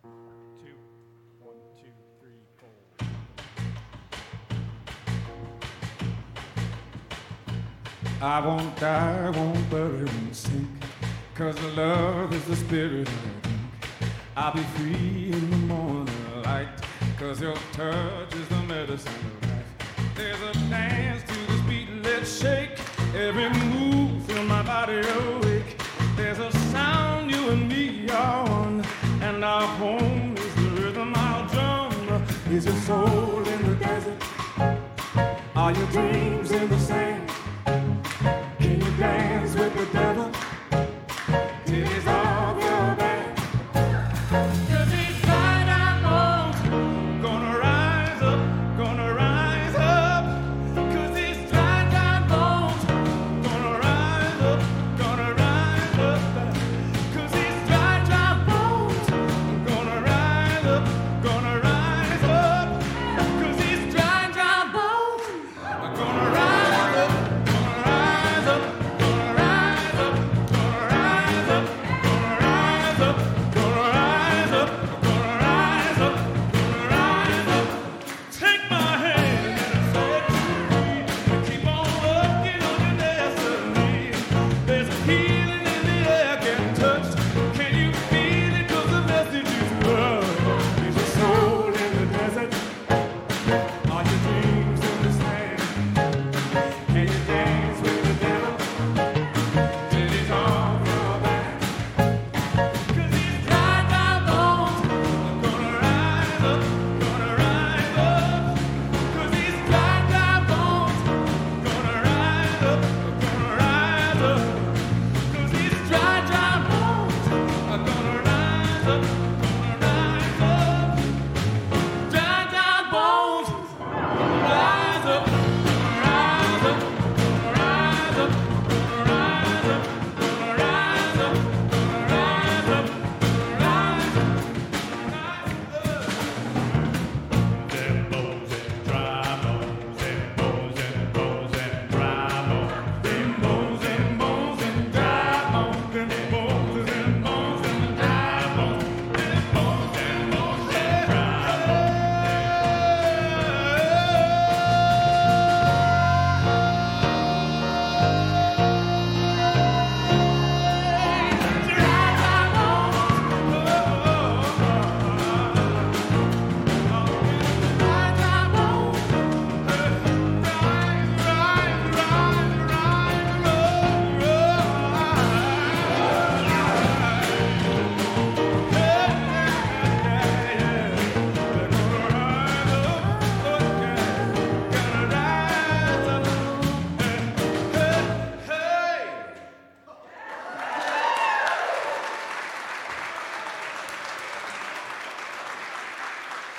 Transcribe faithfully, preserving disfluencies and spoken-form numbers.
two. One, two, three, four. I won't die, won't bury, won't sink, 'cause love is the spirit I drink. I'll be free in the morning light, 'cause your touch is the medicine of life. There's a dance to this beat, let's shake. Every move, feel my body awake. There's a sound, you and me are one, and our home is the rhythm I'll drum. Is your soul in the desert? Are your dreams in the sand? Can you dance with the devil? Till his